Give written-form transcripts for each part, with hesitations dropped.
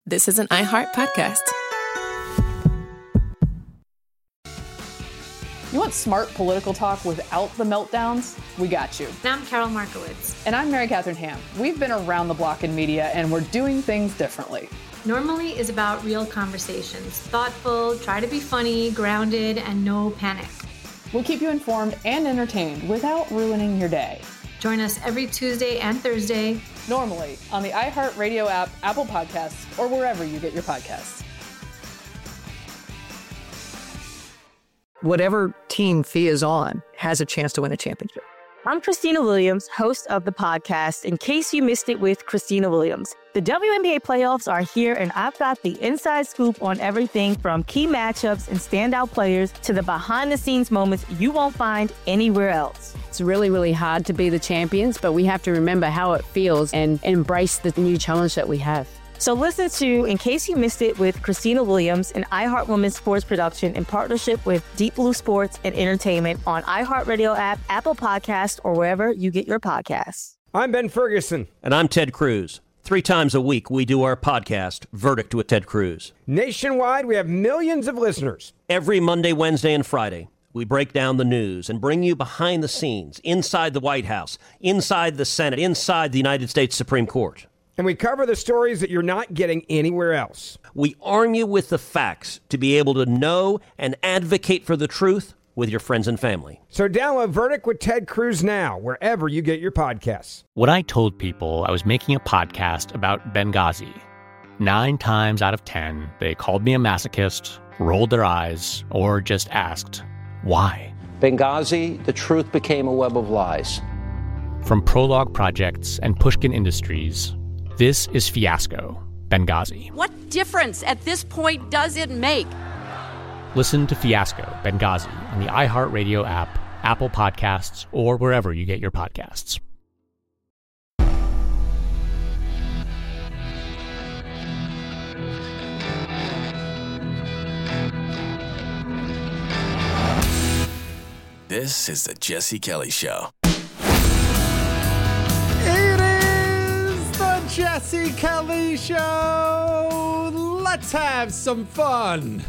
This is an iHeart podcast. You want smart political talk without the meltdowns? We got you. And I'm Carol Markowitz. And I'm Mary Catherine Ham. We've been around the block in media, and we're doing things differently. Normally is about real conversations. Thoughtful, try to be funny, grounded, and no panic. We'll keep you informed and entertained without ruining your day. Join us every Tuesday and Thursday. Normally on the iHeartRadio app, Apple Podcasts, or wherever you get your podcasts. Whatever team Fia is on has a chance to win a championship. I'm Christina Williams, host of the podcast, In Case You Missed It with Christina Williams. The WNBA playoffs are here, and I've got the inside scoop on everything from key matchups and standout players to the behind-the-scenes moments you won't find anywhere else. It's really, really hard to be the champions, but we have to remember how it feels and embrace the new challenge that we have. So listen to In Case You Missed It with Christina Williams, an iHeart Women's Sports production in partnership with Deep Blue Sports and Entertainment on iHeartRadio app, Apple Podcasts, or wherever you get your podcasts. I'm Ben Ferguson. And I'm Ted Cruz. 3 times a week, we do our podcast, Verdict with Ted Cruz. Nationwide, we have millions of listeners. Every Monday, Wednesday, and Friday, we break down the news and bring you behind the scenes, inside the White House, inside the Senate, inside the United States Supreme Court. And we cover the stories that you're not getting anywhere else. We arm you with the facts to be able to know and advocate for the truth with your friends and family. So download Verdict with Ted Cruz now, wherever you get your podcasts. When I told people I was making a podcast about Benghazi, 9 times out of 10, they called me a masochist, rolled their eyes, or just asked, why? Benghazi, the truth became a web of lies. From Prologue Projects and Pushkin Industries, this is Fiasco, Benghazi. What difference at this point does it make? Listen to Fiasco, Benghazi on the iHeartRadio app, Apple Podcasts, or wherever you get your podcasts. This is the Jesse Kelly Show. Jesse Kelly Show. Let's have some fun.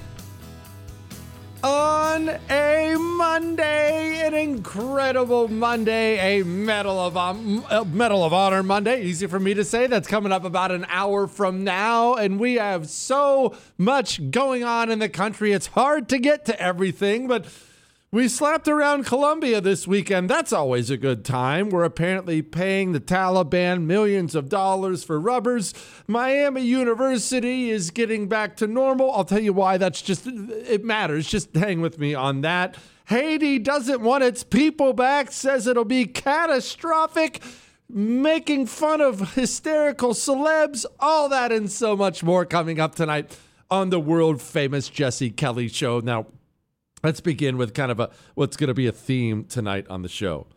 On a Monday, an incredible Monday, a Medal of Honor Monday. Easy for me to say. That's coming up about an hour from now. And we have so much going on in the country. It's hard to get to everything, but we slapped around Colombia this weekend. That's always a good time. We're apparently paying the Taliban millions of dollars for rubbers. Miami University is getting back to normal. I'll tell you why. It matters. Just hang with me on that. Haiti doesn't want its people back, says it'll be catastrophic, making fun of hysterical celebs. All that and so much more coming up tonight on the world famous Jesse Kelly Show. Now, let's begin with kind of what's going to be a theme tonight on the show.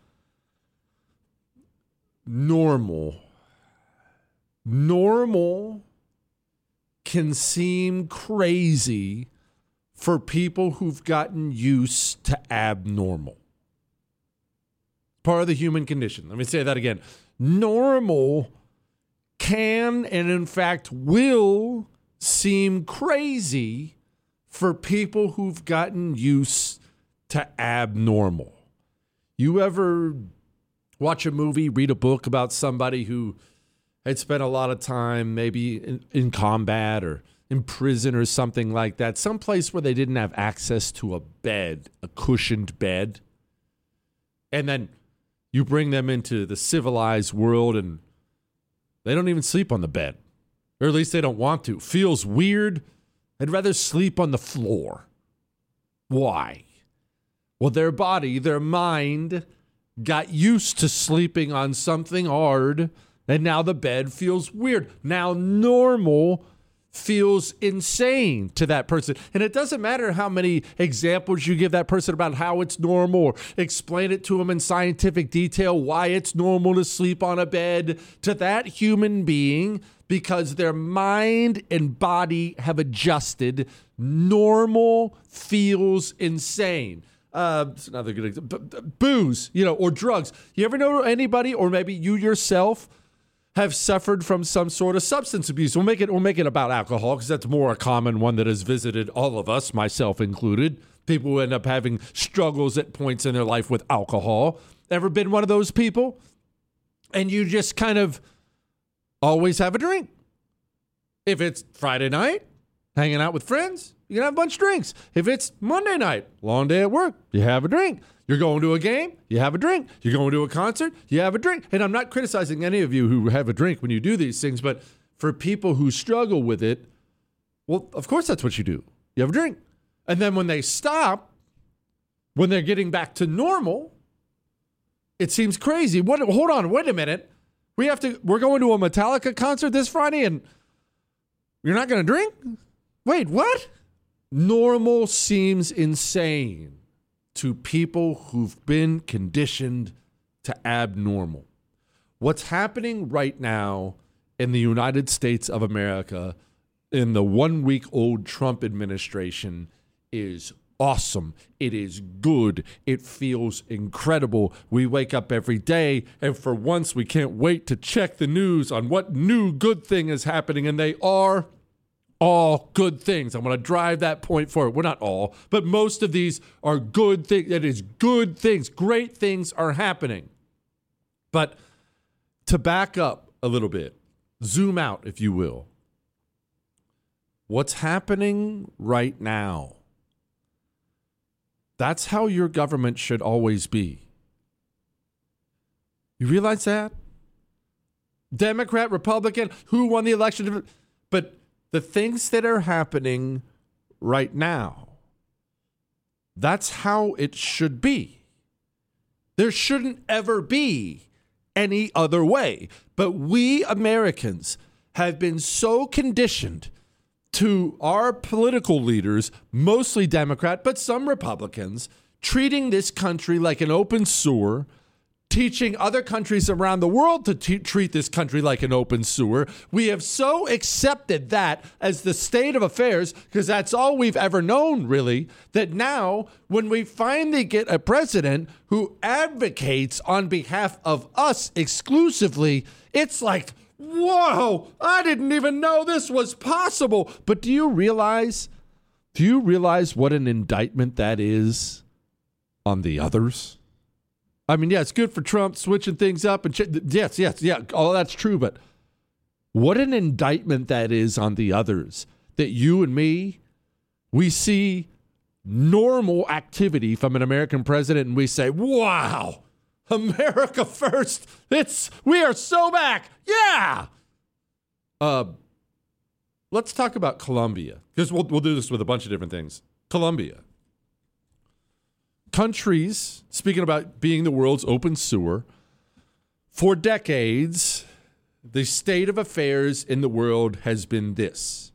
Normal can seem crazy for people who've gotten used to abnormal. Part of the human condition. Let me say that again. Normal can and in fact will seem crazy for people who've gotten used to abnormal. You ever watch a movie, read a book about somebody who had spent a lot of time maybe in combat or in prison or something like that, someplace where they didn't have access to a bed, a cushioned bed, and then you bring them into the civilized world and they don't even sleep on the bed, or at least they don't want to. Feels weird. I'd rather sleep on the floor. Why? Well, their body, their mind got used to sleeping on something hard, and now the bed feels weird. Now normal feels insane to that person. And it doesn't matter how many examples you give that person about how it's normal, or explain it to them in scientific detail why it's normal to sleep on a bed. To that human being, because their mind and body have adjusted, normal feels insane. It's another good example. Booze, or drugs. You ever know anybody, or maybe you yourself, have suffered from some sort of substance abuse. We'll make it about alcohol because that's more a common one that has visited all of us, myself included. People who end up having struggles at points in their life with alcohol. Ever been one of those people? And you just kind of always have a drink. If it's Friday night, hanging out with friends, you can have a bunch of drinks. If it's Monday night, long day at work, you have a drink. You're going to a game, you have a drink. You're going to a concert, you have a drink. And I'm not criticizing any of you who have a drink when you do these things, but for people who struggle with it, well, of course that's what you do. You have a drink. And then when they stop, when they're getting back to normal, it seems crazy. Hold on, wait a minute. We're going to a Metallica concert this Friday and you're not going to drink? Wait, what? Normal seems insane to people who've been conditioned to abnormal. What's happening right now in the United States of America in the 1-week-old Trump administration is awesome. It is good. It feels incredible. We wake up every day, and for once, we can't wait to check the news on what new good thing is happening, and they are all good things. I'm going to drive that point forward. Well, not all, but most of these are good things. It is good things. Great things are happening. But to back up a little bit, zoom out, if you will. What's happening right now? That's how your government should always be. You realize that? Democrat, Republican, who won the election? But the things that are happening right now, that's how it should be. There shouldn't ever be any other way. But we Americans have been so conditioned to our political leaders, mostly Democrat, but some Republicans, treating this country like an open sewer, teaching other countries around the world to treat this country like an open sewer. We have so accepted that as the state of affairs, because that's all we've ever known, really, that now when we finally get a president who advocates on behalf of us exclusively, it's like, whoa, I didn't even know this was possible. But do you realize what an indictment that is on the others? I mean, yeah, it's good for Trump switching things up. And yes, all that's true. But what an indictment that is on the others, that you and me, we see normal activity from an American president and we say, wow, America first. We are so back. Yeah. Let's talk about Colombia, because we'll do this with a bunch of different things. Colombia. Countries, speaking about being the world's open sewer, for decades, the state of affairs in the world has been this: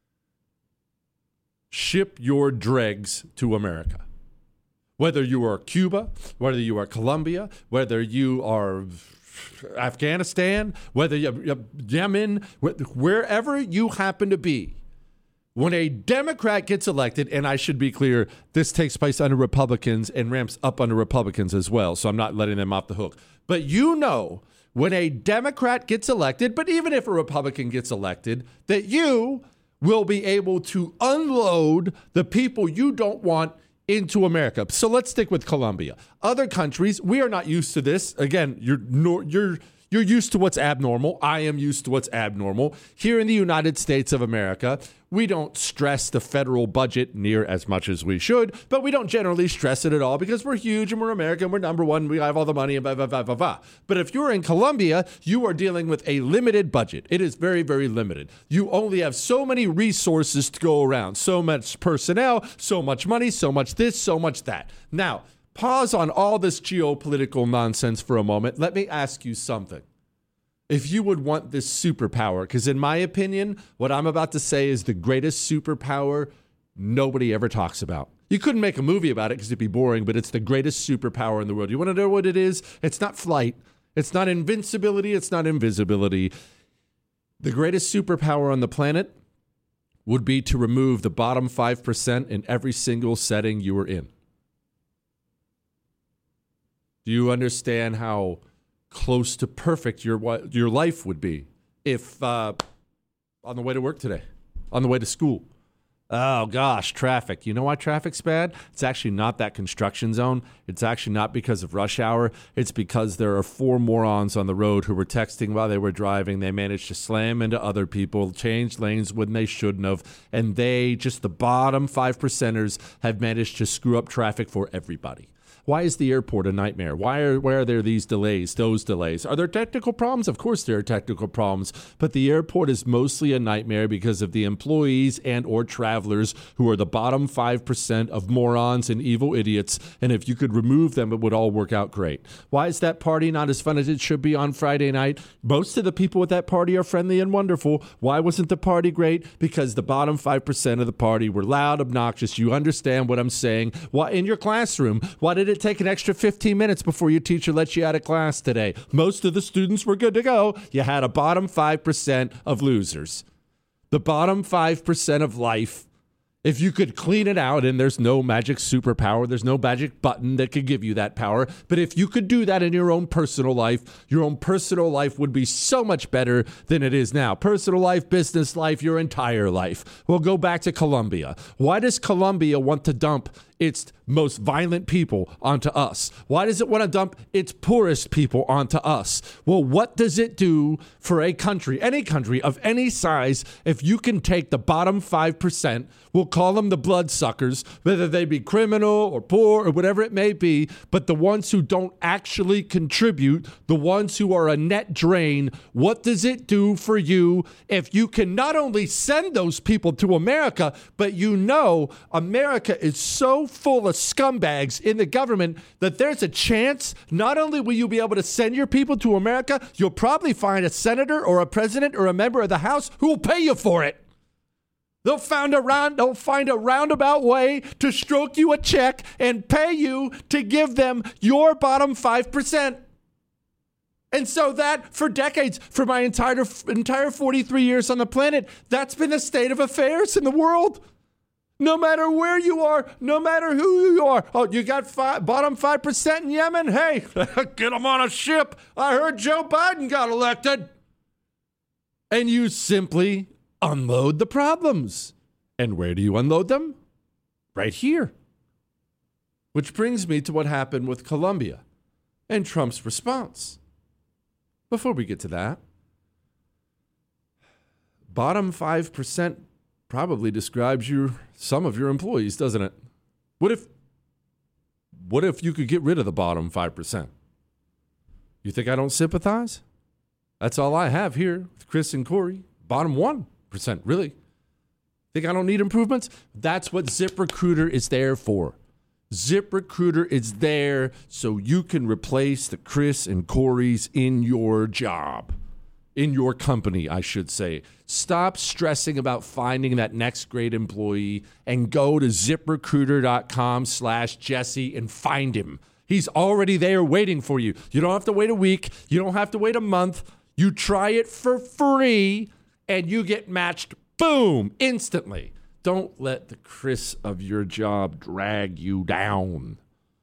ship your dregs to America. Whether you are Cuba, whether you are Colombia, whether you are Afghanistan, whether you're Yemen, wherever you happen to be. When a Democrat gets elected, and I should be clear, this takes place under Republicans and ramps up under Republicans as well, so I'm not letting them off the hook. But you know, when a Democrat gets elected, but even if a Republican gets elected, that you will be able to unload the people you don't want into America. So let's stick with Colombia. Other countries, we are not used to this. Again, you're used to what's abnormal. I am used to what's abnormal. Here in the United States of America, we don't stress the federal budget near as much as we should, but we don't generally stress it at all because we're huge and we're American, we're number one, we have all the money, and blah, blah, blah, blah, blah. But if you're in Colombia, you are dealing with a limited budget. It is very, very limited. You only have so many resources to go around, so much personnel, so much money, so much this, so much that. Now, pause on all this geopolitical nonsense for a moment. Let me ask you something. If you would want this superpower, because in my opinion, what I'm about to say is the greatest superpower nobody ever talks about. You couldn't make a movie about it because it'd be boring, but it's the greatest superpower in the world. You want to know what it is? It's not flight. It's not invincibility. It's not invisibility. The greatest superpower on the planet would be to remove the bottom 5% in every single setting you were in. Do you understand how close to perfect your life would be if on the way to work today, on the way to school. Oh, gosh, traffic. You know why traffic's bad? It's actually not that construction zone. It's actually not because of rush hour. It's because there are 4 morons on the road who were texting while they were driving. They managed to slam into other people, change lanes when they shouldn't have, and they, just the bottom 5%ers, have managed to screw up traffic for everybody. Why is the airport a nightmare? Why are there these delays, those delays? Are there technical problems? Of course there are technical problems, but the airport is mostly a nightmare because of the employees and or travelers who are the bottom 5% of morons and evil idiots, and if you could remove them, it would all work out great. Why is that party not as fun as it should be on Friday night? Most of the people at that party are friendly and wonderful. Why wasn't the party great? Because the bottom 5% of the party were loud, obnoxious. You understand what I'm saying. Why in your classroom? Why did it take an extra 15 minutes before your teacher let you out of class today? Most of the students were good to go. You had a bottom 5% of losers. The bottom 5% of life, if you could clean it out, and there's no magic superpower, there's no magic button that could give you that power, but if you could do that in your own personal life, your own personal life would be so much better than it is now. Personal life, business life, your entire life. We'll go back to Colombia. Why does Colombia want to dump its most violent people onto us? Why does it want to dump its poorest people onto us? Well, what does it do for a country, any country of any size, if you can take the bottom 5%, we'll call them the bloodsuckers, whether they be criminal or poor or whatever it may be, but the ones who don't actually contribute, the ones who are a net drain, what does it do for you if you can not only send those people to America, but you know America is so full of scumbags in the government that there's a chance not only will you be able to send your people to America, you'll probably find a senator or a president or a member of the House who will pay you for it. They'll find a roundabout way to stroke you a check and pay you to give them your bottom 5%. And so that, for decades, for my entire 43 years on the planet, that's been the state of affairs in the world. No matter where you are, no matter who you are. Oh, you got bottom 5% in Yemen? Hey, get them on a ship. I heard Joe Biden got elected. And you simply unload the problems. And where do you unload them? Right here. Which brings me to what happened with Colombia and Trump's response. Before we get to that, bottom 5% probably describes some of your employees, doesn't it? What if you could get rid of the bottom 5%? You think I don't sympathize? That's all I have here with Chris and Corey. Bottom 1%, really. Think I don't need improvements? That's what ZipRecruiter is there for. ZipRecruiter is there so you can replace the Chris and Corey's in your job. In your company, I should say. Stop stressing about finding that next great employee and go to ZipRecruiter.com/Jesse and find him. He's already there waiting for you. You don't have to wait a week. You don't have to wait a month. You try it for free and you get matched, boom, instantly. Don't let the Chris of your job drag you down.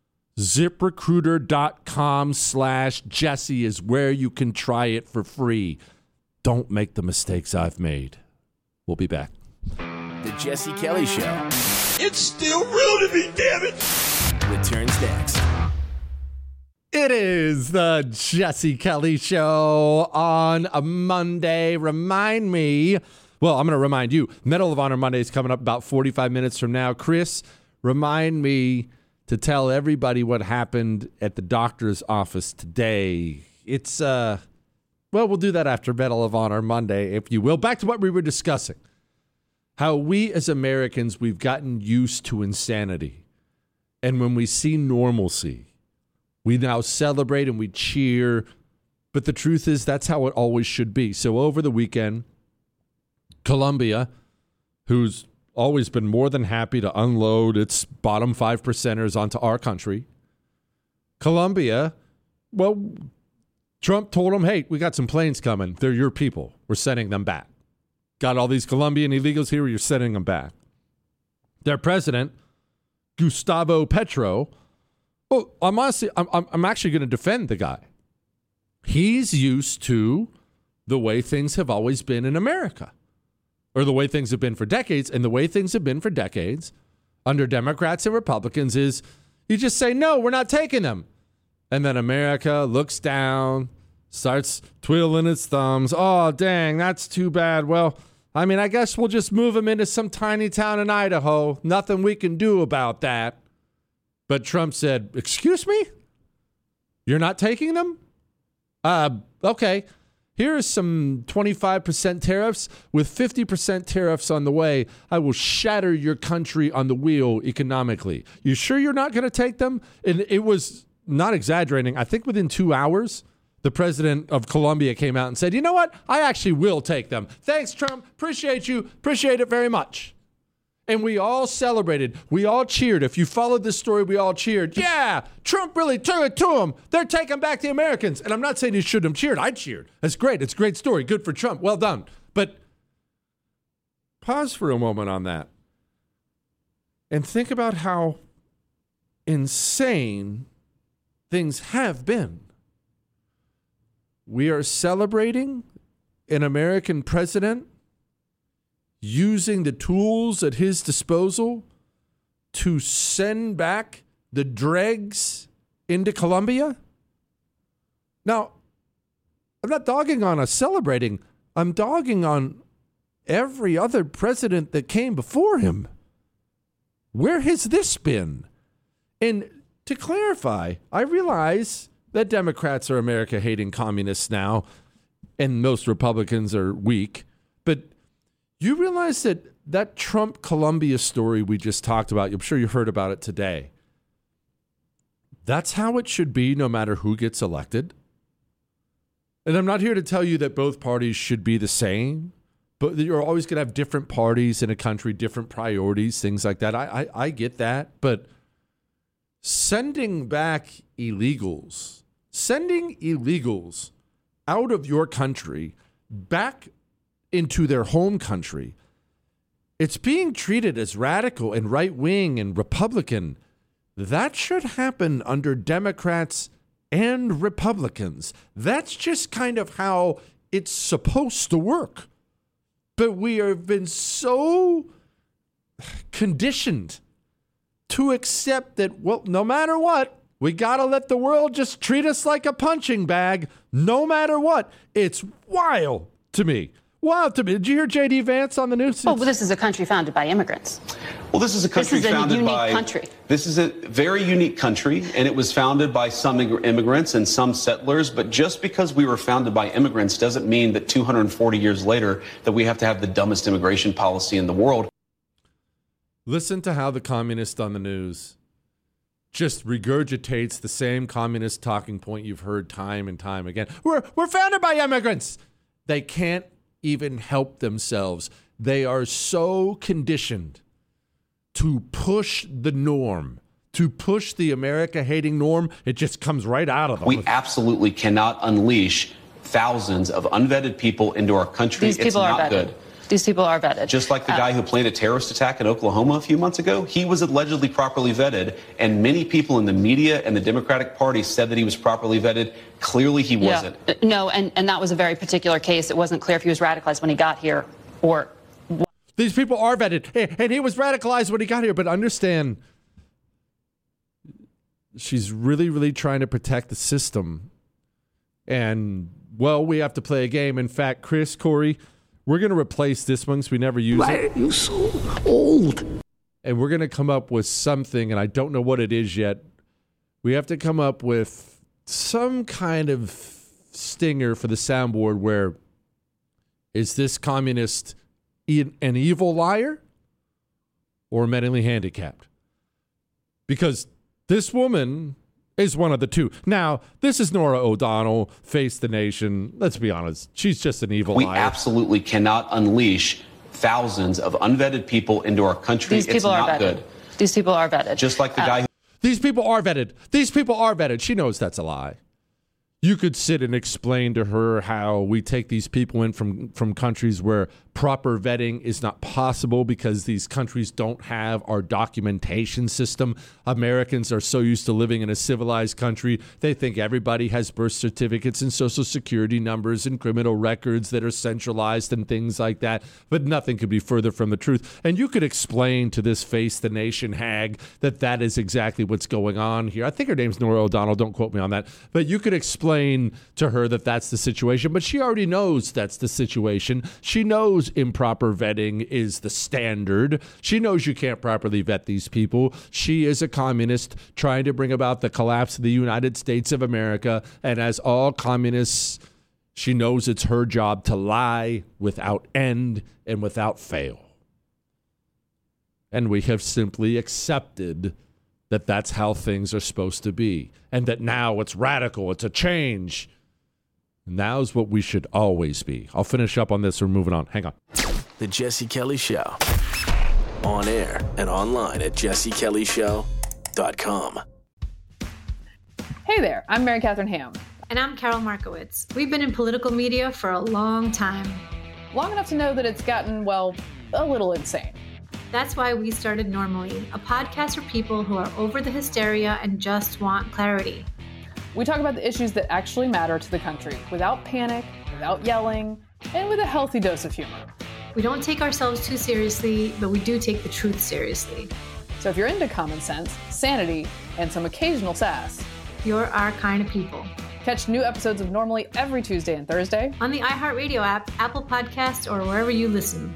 ZipRecruiter.com/Jesse is where you can try it for free. Don't make the mistakes I've made. We'll be back. The Jesse Kelly Show. It's still real to me, damn it! Returns next. It is the Jesse Kelly Show on a Monday. Remind me, well, I'm going to remind you, Medal of Honor Monday is coming up about 45 minutes from now. Chris, remind me to tell everybody what happened at the doctor's office today. It's, well, we'll do that after Medal of Honor Monday, if you will. Back to what we were discussing. How we as Americans, we've gotten used to insanity. And when we see normalcy, we now celebrate and we cheer. But the truth is, that's how it always should be. So over the weekend, Colombia, who's always been more than happy to unload its bottom 5%ers onto our country. Colombia, well, Trump told them, hey, we got some planes coming. They're your people. We're sending them back. Got all these Colombian illegals here. You're sending them back. Their president, Gustavo Petro, well, I'm actually going to defend the guy. He's used to the way things have always been in America, or the way things have been for decades. And the way things have been for decades under Democrats and Republicans is you just say, no, we're not taking them. And then America looks down, starts twiddling its thumbs. Oh, dang, that's too bad. Well, I mean, I guess we'll just move them into some tiny town in Idaho. Nothing we can do about that. But Trump said, excuse me? You're not taking them? Okay. Here are some 25% tariffs. With 50% tariffs on the way, I will shatter your country on the wheel economically. You sure you're not going to take them? And it was not exaggerating. I think within 2 hours, the president of Colombia came out and said, you know what? I actually will take them. Thanks, Trump. Appreciate you. Appreciate it very much. And we all celebrated. We all cheered. If you followed this story, we all cheered. Yeah, Trump really took it to them. They're taking back the Americans. And I'm not saying you shouldn't have cheered. I cheered. That's great. It's a great story. Good for Trump. Well done. But pause for a moment on that and think about how insane things have been. We are celebrating an American president using the tools at his disposal to send back the dregs into Colombia. Now, I'm not dogging on us celebrating. I'm dogging on every other president that came before him. Where has this been? And to clarify, I realize that Democrats are America-hating communists now, and most Republicans are weak, but you realize that Trump Colombia story we just talked about, I'm sure you heard about it today. That's how it should be no matter who gets elected. And I'm not here to tell you that both parties should be the same, but you're always going to have different parties in a country, different priorities, things like that. I get that. But sending illegals out of your country back into their home country, it's being treated as radical and right-wing and Republican. That should happen under Democrats and Republicans. That's just kind of how it's supposed to work. But we have been so conditioned to accept that, well, no matter what, we got to let the world just treat us like a punching bag, no matter what. It's wild to me. Wow, did you hear J.D. Vance on the news? Oh, well, this is a country founded by immigrants. Well, this is a country founded by... This is a unique country. This is a very unique country, and it was founded by some immigrants and some settlers. But just because we were founded by immigrants doesn't mean that 240 years later that we have to have the dumbest immigration policy in the world. Listen to how the communist on the news just regurgitates the same communist talking point you've heard time and time again. We're founded by immigrants. They can't even help themselves. They are so conditioned to push the norm, to push the America-hating norm. It just comes right out of them. We absolutely cannot unleash thousands of unvetted people into our country. These people are vetted. These people are vetted. Just like the guy who planned a terrorist attack in Oklahoma a few months ago, he was allegedly properly vetted, and many people in the media and the Democratic Party said that he was properly vetted. Clearly he wasn't. No, and that was a very particular case. It wasn't clear if he was radicalized when he got here or... These people are vetted, and he was radicalized when he got here, but understand, she's really, really trying to protect the system. And, well, we have to play a game. In fact, Chris, Corey, we're going to replace this one because we never use it. Why are you so old? And we're going to come up with something, and I don't know what it is yet. We have to come up with some kind of stinger for the soundboard where, is this communist an evil liar or mentally handicapped? Because this woman is one of the two. Now, this is Norah O'Donnell, Face the Nation. Let's be honest. She's just an evil liar. We absolutely cannot unleash thousands of unvetted people into our country. These people are vetted. Good. These people are vetted. Just like the guy who... These people are vetted. These people are vetted. She knows that's a lie. You could sit and explain to her how we take these people in from countries where proper vetting is not possible because these countries don't have our documentation system. Americans are so used to living in a civilized country, they think everybody has birth certificates and social security numbers and criminal records that are centralized and things like that. But nothing could be further from the truth. And you could explain to this Face the Nation hag that is exactly what's going on here. I think her name's Nora O'Donnell. Don't quote me on that. But you could explain to her that that's the situation. But she already knows that's the situation. She knows improper vetting is the standard. She knows you can't properly vet these people. She is a communist trying to bring about the collapse of the United States of America. And as all communists, she knows it's her job to lie without end and without fail. And we have simply accepted that that's how things are supposed to be. And that now it's radical, it's a change. Now's what we should always be. I'll finish up on this. We're moving on. Hang on. The Jesse Kelly Show. On air and online at jessekellyshow.com. Hey there, I'm Mary Catherine Ham. And I'm Carol Markowitz. We've been in political media for a long time. Long enough to know that it's gotten, well, a little insane. That's why we started Normally, a podcast for people who are over the hysteria and just want clarity. We talk about the issues that actually matter to the country without panic, without yelling, and with a healthy dose of humor. We don't take ourselves too seriously, but we do take the truth seriously. So if you're into common sense, sanity, and some occasional sass, you're our kind of people. Catch new episodes of Normally every Tuesday and Thursday on the iHeartRadio app, Apple Podcasts, or wherever you listen.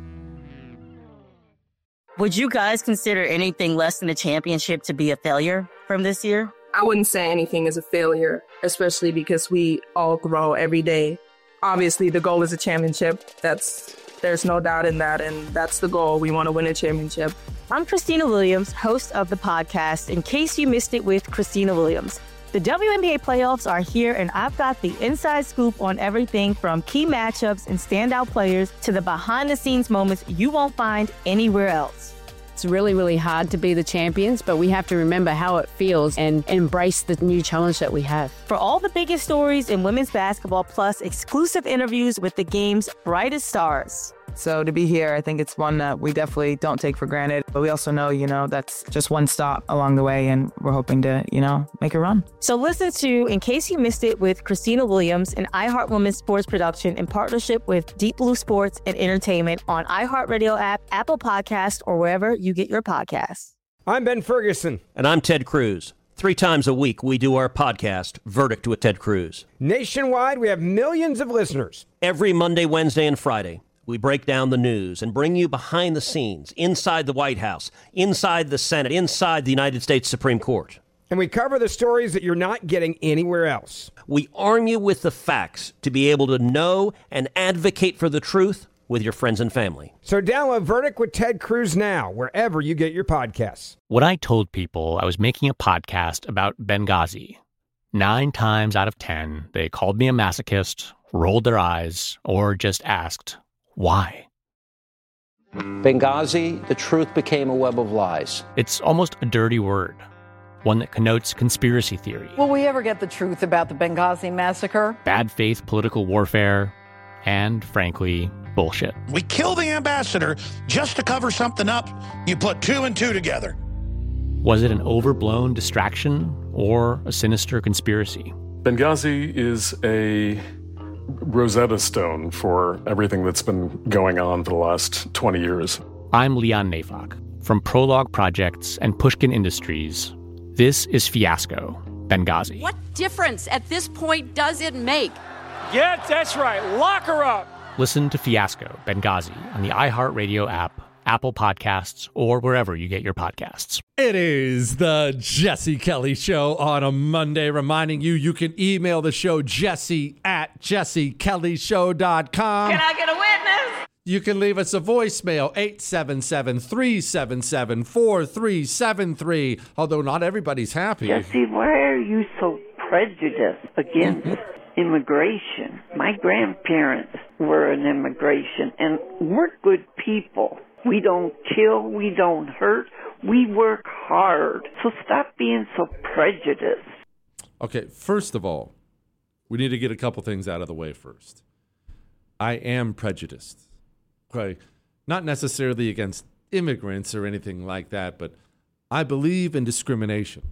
Would you guys consider anything less than a championship to be a failure from this year? I wouldn't say anything is a failure, especially because we all grow every day. Obviously, the goal is a championship. There's no doubt in that, and that's the goal. We want to win a championship. I'm Christina Williams, host of the podcast, In Case You Missed It with Christina Williams. The WNBA playoffs are here, and I've got the inside scoop on everything from key matchups and standout players to the behind-the-scenes moments you won't find anywhere else. It's really, really hard to be the champions, but we have to remember how it feels and embrace the new challenge that we have. For all the biggest stories in women's basketball, plus exclusive interviews with the game's brightest stars. So to be here, I think it's one that we definitely don't take for granted. But we also know, that's just one stop along the way, and we're hoping to, make a run. So listen to In Case You Missed It with Christina Williams, an iHeart Women's sports production in partnership with Deep Blue Sports and Entertainment on iHeartRadio app, Apple Podcast, or wherever you get your podcasts. I'm Ben Ferguson. And I'm Ted Cruz. 3 times a week, we do our podcast, Verdict with Ted Cruz. Nationwide, we have millions of listeners. Every Monday, Wednesday, and Friday, we break down the news and bring you behind the scenes, inside the White House, inside the Senate, inside the United States Supreme Court. And we cover the stories that you're not getting anywhere else. We arm you with the facts to be able to know and advocate for the truth with your friends and family. So download Verdict with Ted Cruz now, wherever you get your podcasts. When I told people I was making a podcast about Benghazi, 9 times out of 10, they called me a masochist, rolled their eyes, or just asked, why? Benghazi, the truth became a web of lies. It's almost a dirty word, one that connotes conspiracy theory. Will we ever get the truth about the Benghazi massacre? Bad faith political warfare, and frankly, bullshit. We kill the ambassador just to cover something up. You put 2 and 2 together. Was it an overblown distraction or a sinister conspiracy? Benghazi is a Rosetta Stone for everything that's been going on for the last 20 years. I'm Leon Neyfakh. From Prologue Projects and Pushkin Industries, this is Fiasco, Benghazi. What difference at this point does it make? Yeah, that's right. Lock her up. Listen to Fiasco, Benghazi on the iHeartRadio app, Apple Podcasts, or wherever you get your podcasts. It is the Jesse Kelly Show on a Monday, reminding you can email the show jesse@jessekellyshow.com. Can I get a witness? You can leave us a voicemail, 877-377-4373, although not everybody's happy. Jesse, why are you so prejudiced against immigration? My grandparents were in immigration, and we're good people. We don't kill, we don't hurt, we work hard. So stop being so prejudiced. Okay, first of all, we need to get a couple things out of the way first. I am prejudiced. Okay. Not necessarily against immigrants or anything like that, but I believe in discrimination.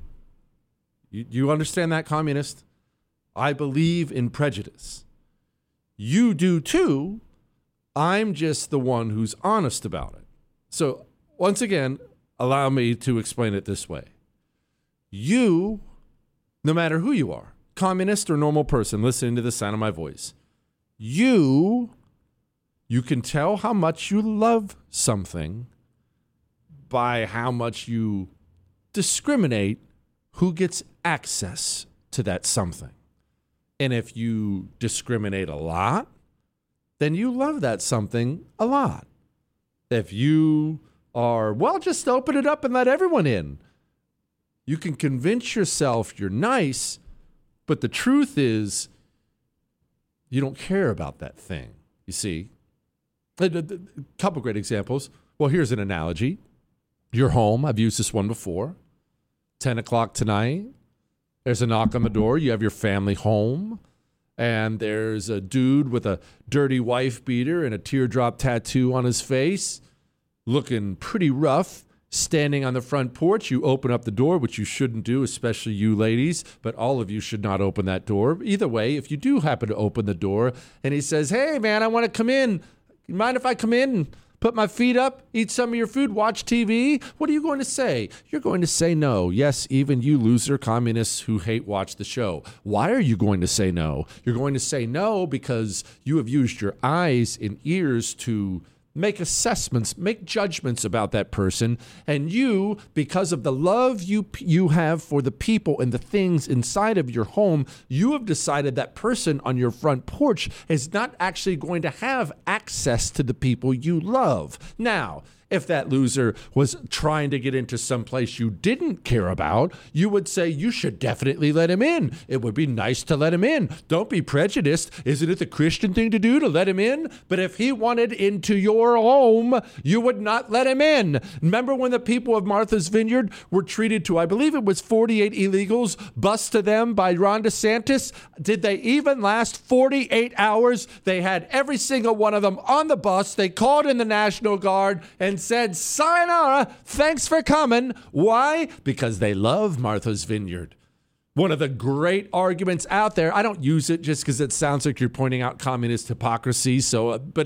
You understand that, communist? I believe in prejudice. You do too. I'm just the one who's honest about it. So, once again, allow me to explain it this way. You, no matter who you are, communist or normal person listening to the sound of my voice, you can tell how much you love something by how much you discriminate who gets access to that something. And if you discriminate a lot, then you love that something a lot. If you are, well, just open it up and let everyone in. You can convince yourself you're nice, but the truth is you don't care about that thing, you see. A couple great examples. Well, here's an analogy. You're home. I've used this one before. 10 o'clock tonight. There's a knock on the door. You have your family home. And there's a dude with a dirty wife beater and a teardrop tattoo on his face, looking pretty rough, standing on the front porch. You open up the door, which you shouldn't do, especially you ladies, but all of you should not open that door. Either way, if you do happen to open the door and he says, hey, man, I want to come in. You mind if I come in and put my feet up, eat some of your food, watch TV? What are you going to say? You're going to say no. Yes, even you loser communists who hate watch the show. Why are you going to say no? You're going to say no because you have used your eyes and ears to make assessments, make judgments about that person. And you, because of the love you have for the people and the things inside of your home, you have decided that person on your front porch is not actually going to have access to the people you love. Now, if that loser was trying to get into some place you didn't care about, you would say you should definitely let him in. It would be nice to let him in. Don't be prejudiced. Isn't it the Christian thing to do to let him in? But if he wanted into your home, you would not let him in. Remember when the people of Martha's Vineyard were treated to, I believe it was 48 illegals bused to them by Ron DeSantis? Did they even last 48 hours? They had every single one of them on the bus. They called in the National Guard and said, sayonara, thanks for coming. Why? Because they love Martha's Vineyard. One of the great arguments out there, I don't use it just because it sounds like you're pointing out communist hypocrisy, but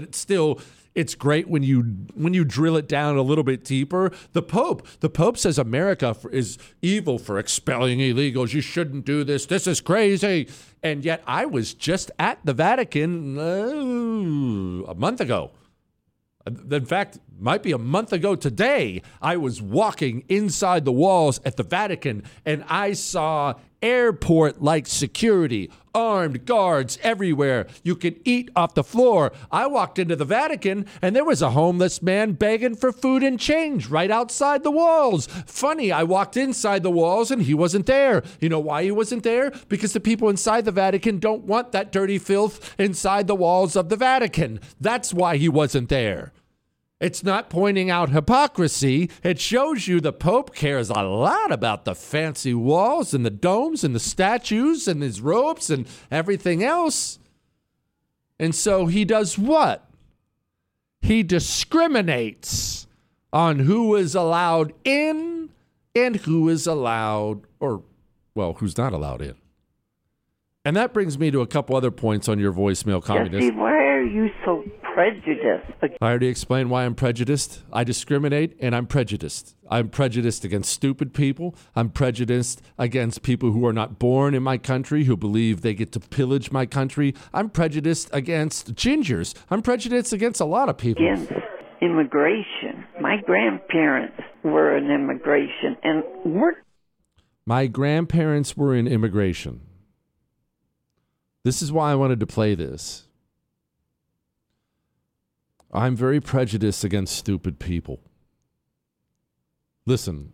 it's great when you drill it down a little bit deeper. The Pope says America is evil for expelling illegals. You shouldn't do this. This is crazy. And yet I was just at the Vatican a month ago. In fact, might be a month ago today, I was walking inside the walls at the Vatican and I saw airport-like security, armed guards everywhere. You could eat off the floor. I walked into the Vatican and there was a homeless man begging for food and change right outside the walls. Funny, I walked inside the walls and he wasn't there. You know why he wasn't there? Because the people inside the Vatican don't want that dirty filth inside the walls of the Vatican. That's why he wasn't there. It's not pointing out hypocrisy. It shows you the Pope cares a lot about the fancy walls and the domes and the statues and his robes and everything else. And so he does what? He discriminates on who is allowed in and who is allowed, who's not allowed in. And that brings me to a couple other points on your voicemail, communist. Jesse, why are you so prejudiced? I already explained why I'm prejudiced. I discriminate and I'm prejudiced. I'm prejudiced against stupid people. I'm prejudiced against people who are not born in my country, who believe they get to pillage my country. I'm prejudiced against gingers. I'm prejudiced against a lot of people. Against immigration. My grandparents were in immigration and My grandparents were in immigration. This is why I wanted to play this. I'm very prejudiced against stupid people. Listen.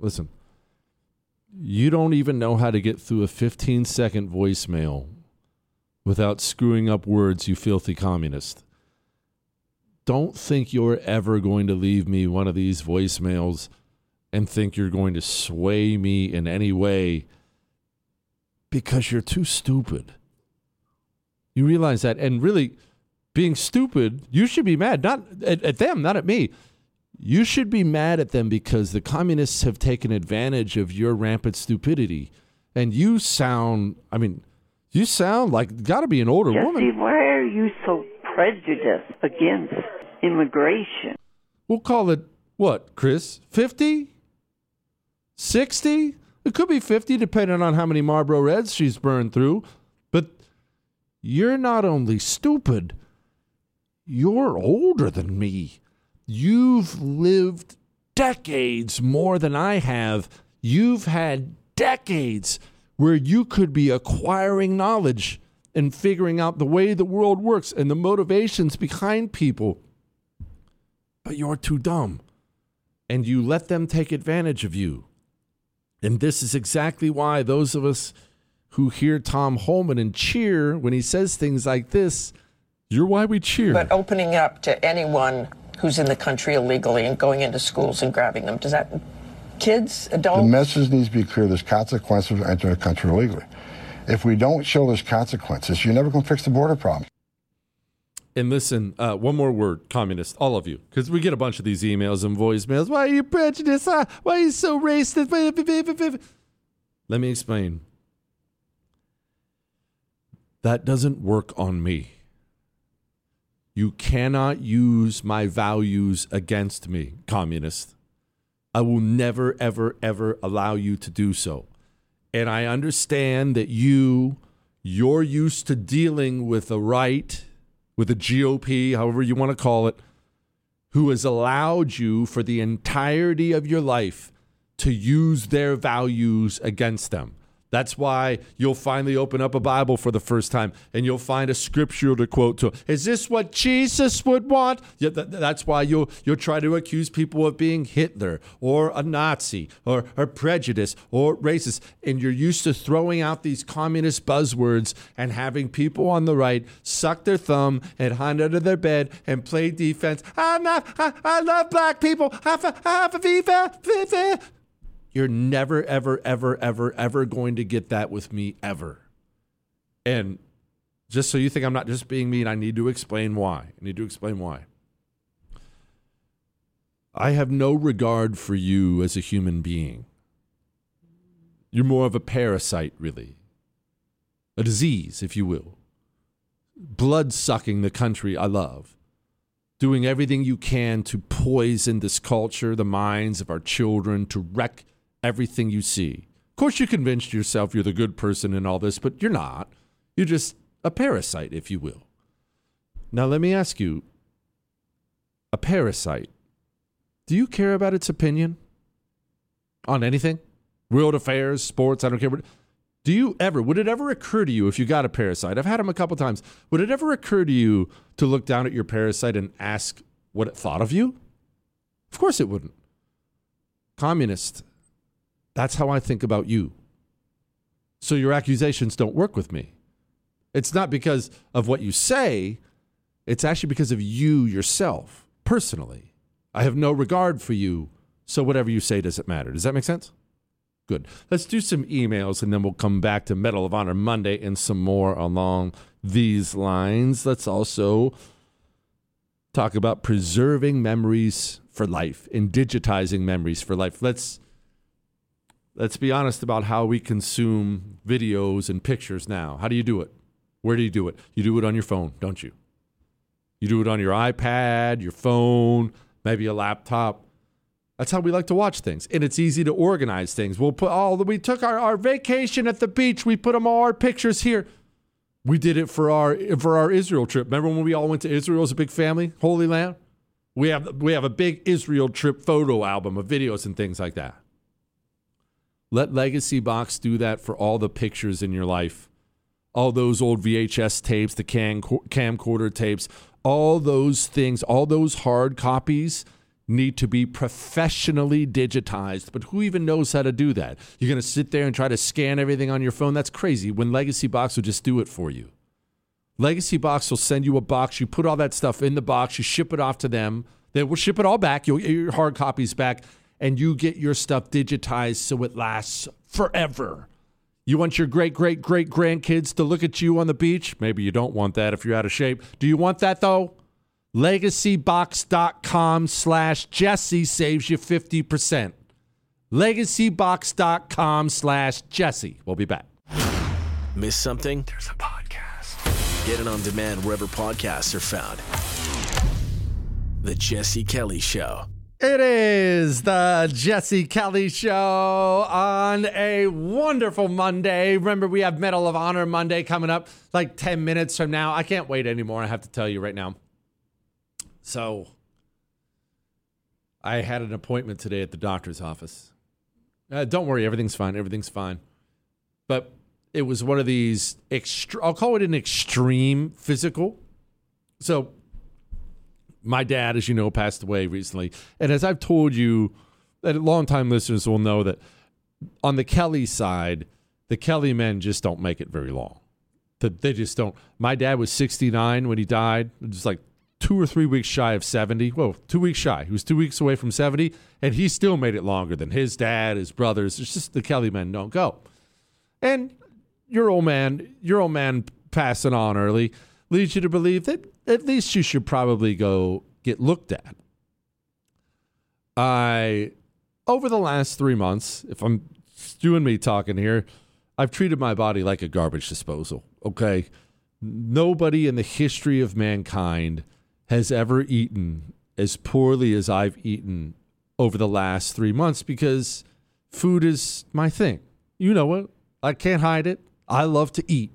You don't even know how to get through a 15-second voicemail without screwing up words, you filthy communist. Don't think you're ever going to leave me one of these voicemails and think you're going to sway me in any way because you're too stupid. You realize that, and really, being stupid, you should be mad, not at them, not at me. You should be mad at them because the communists have taken advantage of your rampant stupidity. And you sound like got to be an older woman. Why are you so prejudiced against immigration? We'll call it, what, Chris, 50? 60? It could be 50 depending on how many Marlboro Reds she's burned through. But you're not only stupid, you're older than me. You've lived decades more than I have. You've had decades where you could be acquiring knowledge and figuring out the way the world works and the motivations behind people. But you're too dumb. And you let them take advantage of you. And this is exactly why those of us who hear Tom Homan and cheer when he says things like this, you're why we cheer. But opening up to anyone who's in the country illegally and going into schools and grabbing them, does that, kids, adults? The message needs to be clear. There's consequences for entering the country illegally. If we don't show there's consequences, you're never going to fix the border problem. And listen, one more word, communist, all of you, because we get a bunch of these emails and voicemails. Why are you prejudiced? Why are you so racist? Let me explain. That doesn't work on me. You cannot use my values against me, communist. I will never, ever, ever allow you to do so. And I understand that you're used to dealing with the right, with the GOP, however you want to call it, who has allowed you for the entirety of your life to use their values against them. That's why you'll finally open up a Bible for the first time and you'll find a scripture to quote to. Is this what Jesus would want? Yeah, that's why you'll try to accuse people of being Hitler or a Nazi or prejudice or racist. And you're used to throwing out these communist buzzwords and having people on the right suck their thumb and hide under their bed and play defense. I love black people. You're never, ever, ever, ever, ever going to get that with me ever. And just so you think I'm not just being mean, I need to explain why. I have no regard for you as a human being. You're more of a parasite, really. A disease, if you will. Blood-sucking the country I love. Doing everything you can to poison this culture, the minds of our children, to wreck everything you see. Of course, you convinced yourself you're the good person in all this, but you're not. You're just a parasite, if you will. Now, let me ask you, a parasite, do you care about its opinion on anything? World affairs, sports, I don't care. Would it ever occur to you if you got a parasite? I've had them a couple times. Would it ever occur to you to look down at your parasite and ask what it thought of you? Of course it wouldn't. Communist. That's how I think about you. So your accusations don't work with me. It's not because of what you say. It's actually because of you yourself, personally. I have no regard for you, so whatever you say doesn't matter. Does that make sense? Good. Let's do some emails, and then we'll come back to Medal of Honor Monday and some more along these lines. Let's also talk about preserving memories for life and digitizing memories for life. Let's be honest about how we consume videos and pictures now. How do you do it? Where do you do it? You do it on your phone, don't you? You do it on your iPad, your phone, maybe a laptop. That's how we like to watch things. And it's easy to organize things. We took our vacation at the beach. We put all our pictures here. We did it for our Israel trip. Remember when we all went to Israel as a big family, Holy Land? We have a big Israel trip photo album of videos and things like that. Let Legacy Box do that for all the pictures in your life. All those old VHS tapes, the camcorder tapes, all those things, all those hard copies need to be professionally digitized. But who even knows how to do that? You're going to sit there and try to scan everything on your phone? That's crazy when Legacy Box will just do it for you. Legacy Box will send you a box. You put all that stuff in the box. You ship it off to them. They will ship it all back. You'll get your hard copies back. And you get your stuff digitized so it lasts forever. You want your great-great-great-grandkids to look at you on the beach? Maybe you don't want that if you're out of shape. Do you want that, though? LegacyBox.com/Jesse saves you 50%. LegacyBox.com/Jesse. We'll be back. Miss something? There's a podcast. Get it on demand wherever podcasts are found. The Jesse Kelly Show. It is the Jesse Kelly Show on a wonderful Monday. Remember, we have Medal of Honor Monday coming up like 10 minutes from now. I can't wait anymore, I have to tell you right now. So, I had an appointment today at the doctor's office. Don't worry, everything's fine. Everything's fine. But it was one of these, I'll call it an extreme physical. So, my dad, as you know, passed away recently. And as I've told you, that longtime listeners will know that on the Kelly side, the Kelly men just don't make it very long. They just don't. My dad was 69 when he died, just like 2 or 3 weeks shy of 70. Well, 2 weeks shy. He was 2 weeks away from 70, and he still made it longer than his dad, his brothers. It's just the Kelly men don't go. And your old man passing on early leads you to believe that at least you should probably go get looked at. Over the last 3 months, if I'm doing me talking here, I've treated my body like a garbage disposal, okay? Nobody in the history of mankind has ever eaten as poorly as I've eaten over the last 3 months because food is my thing. You know it. I can't hide it. I love to eat.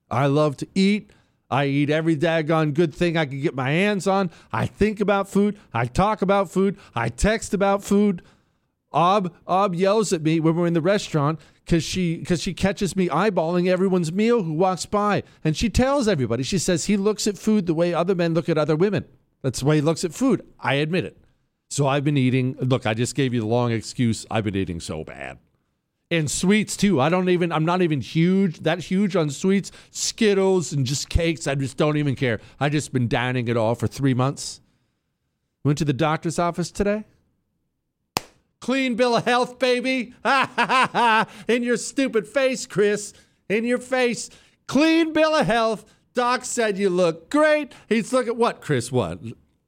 I eat every daggone good thing I can get my hands on. I think about food. I talk about food. I text about food. Ob yells at me when we're in the restaurant because she catches me eyeballing everyone's meal who walks by. And she tells everybody, she says he looks at food the way other men look at other women. That's the way he looks at food. I admit it. So I've been eating. Look, I just gave you the long excuse. I've been eating so bad. And sweets too. I'm not even that huge on sweets, Skittles and just cakes. I just don't even care. I just been downing it all for 3 months. Went to the doctor's office today. Clean bill of health, baby. In your stupid face, Chris. In your face. Clean bill of health. Doc said you look great. He's looking what, Chris? What?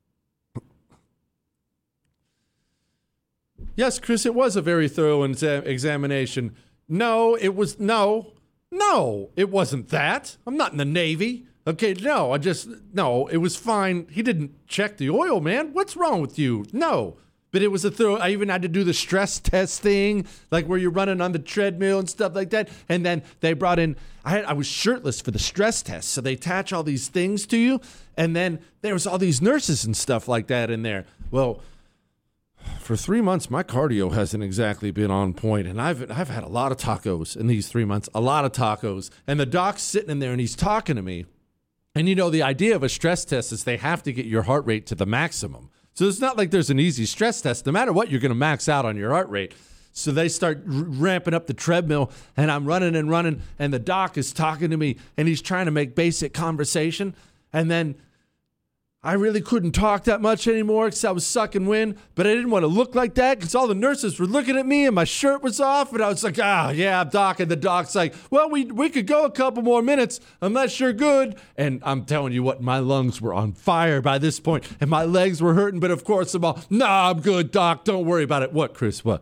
Yes, Chris, it was a very thorough examination. No, it wasn't that. I'm not in the Navy. Okay, no, it was fine. He didn't check the oil, man. What's wrong with you? No, but it was a thorough. I even had to do the stress test thing, like where you're running on the treadmill and stuff like that. And then they brought in, I was shirtless for the stress test. So they attach all these things to you. And then there was all these nurses and stuff like that in there. Well, for 3 months, my cardio hasn't exactly been on point, and I've had a lot of tacos in these 3 months, a lot of tacos. And the doc's sitting in there, and he's talking to me. And, you know, the idea of a stress test is they have to get your heart rate to the maximum. So it's not like there's an easy stress test. No matter what, you're going to max out on your heart rate. So they start ramping up the treadmill, and I'm running, and the doc is talking to me, and he's trying to make basic conversation. And then I really couldn't talk that much anymore because I was sucking wind, but I didn't want to look like that because all the nurses were looking at me and my shirt was off, and I was like, yeah, doc. And the doc's like, well, we could go a couple more minutes unless you're good. And I'm telling you what, my lungs were on fire by this point, and my legs were hurting, but of course I'm all, nah, I'm good, doc. Don't worry about it. What, Chris? What?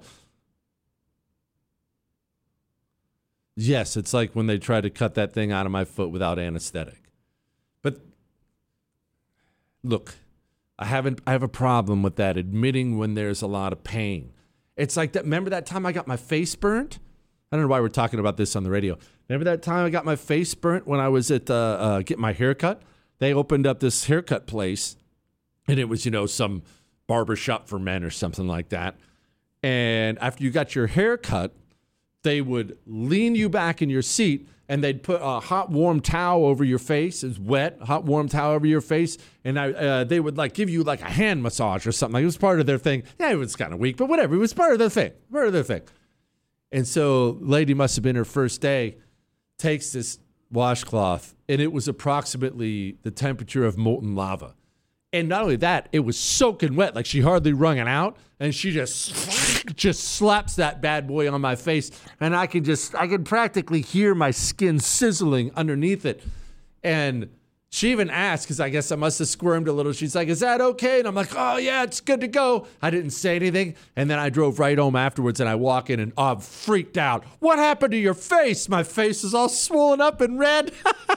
Yes, it's like when they tried to cut that thing out of my foot without anesthetic. But look, I have a problem with that, admitting when there's a lot of pain. It's like that. Remember that time I got my face burnt? I don't know why we're talking about this on the radio. Remember that time I got my face burnt when I was at getting my haircut? They opened up this haircut place, and it was, you know, some barbershop for men or something like that. And after you got your haircut, they would lean you back in your seat, and they'd put a hot, warm towel over your face. It's wet, hot, warm towel over your face. And they would like give you like a hand massage or something. Like, it was part of their thing. Yeah, it was kind of weak, but whatever. It was part of their thing. And so lady must have been her first day, takes this washcloth, and it was approximately the temperature of molten lava. And not only that, it was soaking wet. Like, she hardly wrung it out. And she just just slaps that bad boy on my face, and I can practically hear my skin sizzling underneath it. And she even asked, because I guess I must have squirmed a little. She's like, "Is that okay?" And I'm like, "Oh yeah, it's good to go." I didn't say anything, and then I drove right home afterwards, and I walk in and I'm freaked out. "What happened to your face?" My face is all swollen up and red.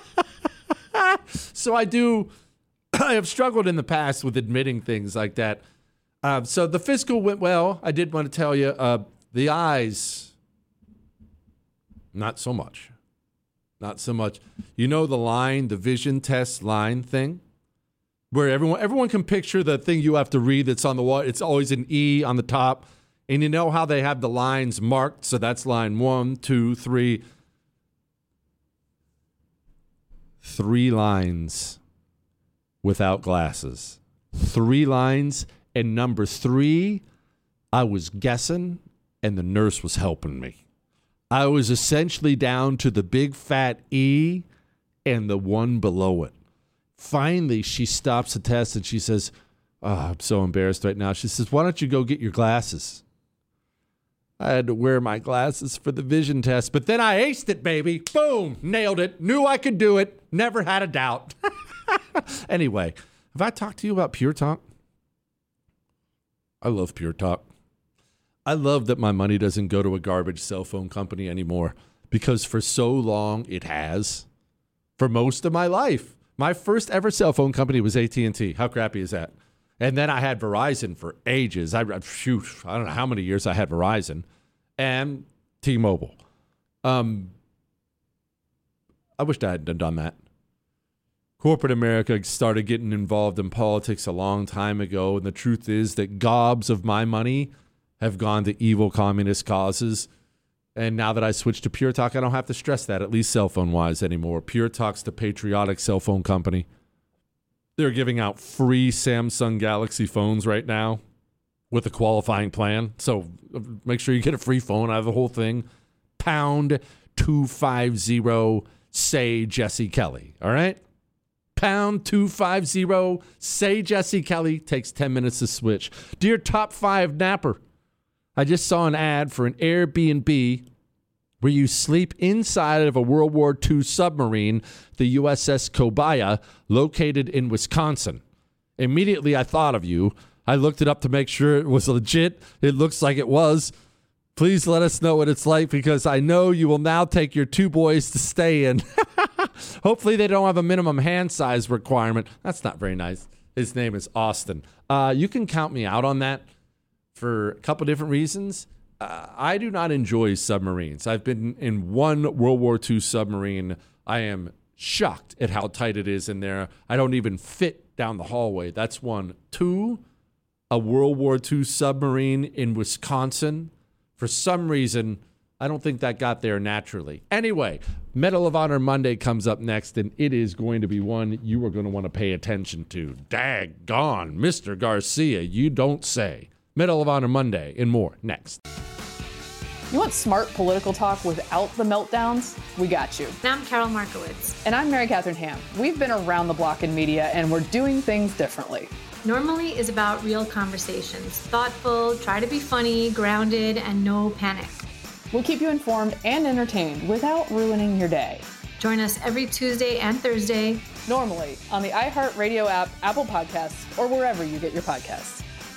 So I have struggled in the past with admitting things like that. So the physical went well. I did want to tell you, the eyes, not so much. Not so much. You know the vision test line thing? Where everyone can picture the thing you have to read that's on the wall. It's always an E on the top. And you know how they have the lines marked? So that's line 1, 2, 3. 3 lines without glasses. 3 lines. And number 3, I was guessing, and the nurse was helping me. I was essentially down to the big fat E and the one below it. Finally, she stops the test and she says, "Oh, I'm so embarrassed right now." She says, "Why don't you go get your glasses?" I had to wear my glasses for the vision test, but then I aced it, baby. Boom, nailed it. Knew I could do it. Never had a doubt. Anyway, have I talked to you about Pure Talk? I love Pure Talk. I love that my money doesn't go to a garbage cell phone company anymore, because for so long it has. For most of my life. My first ever cell phone company was AT&T. How crappy is that? And then I had Verizon for ages. I don't know how many years I had Verizon. And T-Mobile. I wished I hadn't done that. Corporate America started getting involved in politics a long time ago, and the truth is that gobs of my money have gone to evil communist causes. And now that I switched to Pure Talk, I don't have to stress that, at least cell phone-wise anymore. Pure Talk's the patriotic cell phone company. They're giving out free Samsung Galaxy phones right now with a qualifying plan. So make sure you get a free phone out of the whole thing. Pound 250, say Jesse Kelly. All right? Pound 250, say Jesse Kelly. Takes 10 minutes to switch. Dear Top 5 Napper, I just saw an ad for an Airbnb where you sleep inside of a World War II submarine, the USS Kobaya, located in Wisconsin. Immediately, I thought of you. I looked it up to make sure it was legit. It looks like it was. Please let us know what it's like, because I know you will now take your 2 boys to stay in. Hopefully they don't have a minimum hand size requirement. That's not very nice. His name is Austin. You can count me out on that for a couple different reasons. I do not enjoy submarines. I've been in one World War II submarine. I am shocked at how tight it is in there. I don't even fit down the hallway. That's 1. 2, a World War II submarine in Wisconsin. For some reason, I don't think that got there naturally. Anyway, Medal of Honor Monday comes up next, and it is going to be one you are going to want to pay attention to. Daggone, Mr. Garcia, you don't say. Medal of Honor Monday and more next. You want smart political talk without the meltdowns? We got you. And I'm Carol Markowitz. And I'm Mary Catherine Ham. We've been around the block in media, and we're doing things differently. Normally is about real conversations. Thoughtful, try to be funny, grounded, and no panic. We'll keep you informed and entertained without ruining your day. Join us every Tuesday and Thursday. Normally on the iHeartRadio app, Apple Podcasts, or wherever you get your podcasts.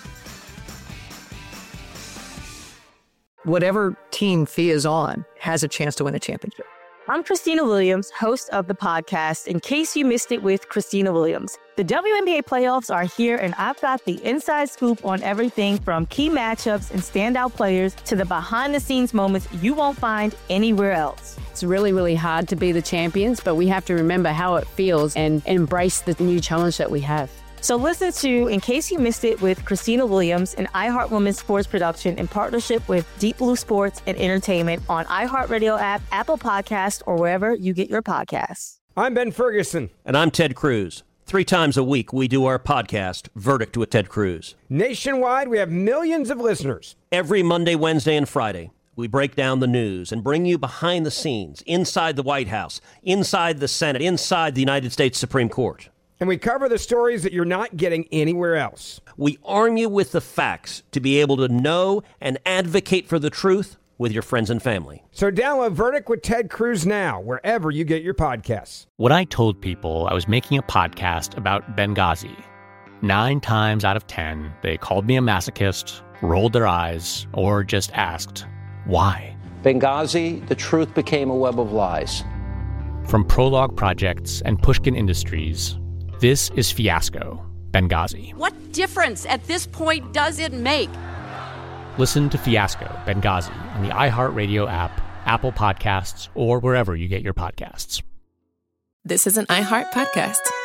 Whatever team Fee is on has a chance to win a championship. I'm Christina Williams, host of the podcast In Case You Missed It with Christina Williams. The WNBA playoffs are here, and I've got the inside scoop on everything from key matchups and standout players to the behind-the-scenes moments you won't find anywhere else. It's really, really hard to be the champions, but we have to remember how it feels and embrace the new challenge that we have. So listen to In Case You Missed It with Christina Williams, an iHeart Women's sports production in partnership with Deep Blue Sports and Entertainment on iHeartRadio app, Apple Podcasts, or wherever you get your podcasts. I'm Ben Ferguson. And I'm Ted Cruz. 3 times a week, we do our podcast, Verdict with Ted Cruz. Nationwide, we have millions of listeners. Every Monday, Wednesday, and Friday, we break down the news and bring you behind the scenes, inside the White House, inside the Senate, inside the United States Supreme Court. And we cover the stories that you're not getting anywhere else. We arm you with the facts to be able to know and advocate for the truth with your friends and family. So download Verdict with Ted Cruz now, wherever you get your podcasts. When I told people I was making a podcast about Benghazi, 9 times out of 10, they called me a masochist, rolled their eyes, or just asked, why? Benghazi, the truth became a web of lies. From Prologue Projects and Pushkin Industries, this is Fiasco, Benghazi. What difference at this point does it make? Listen to Fiasco, Benghazi on the iHeartRadio app, Apple Podcasts, or wherever you get your podcasts. This is an iHeart podcast.